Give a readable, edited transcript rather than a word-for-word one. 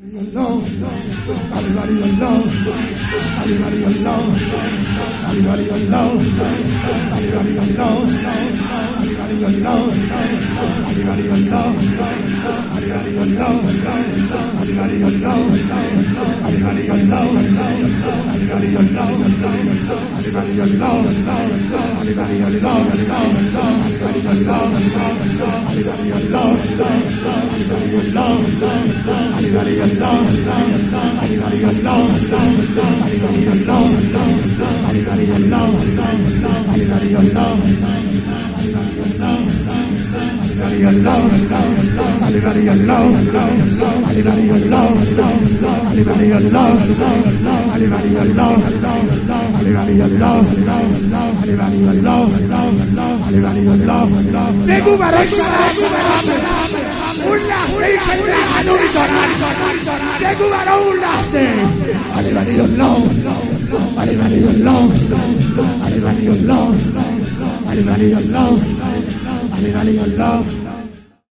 بگو برای اون لحظه ای که لحنو میدارن، بگو برای اون لحظه علی ولی الله، علی ولی الله، علی ولی الله، علی ولی الله، علی ولی الله.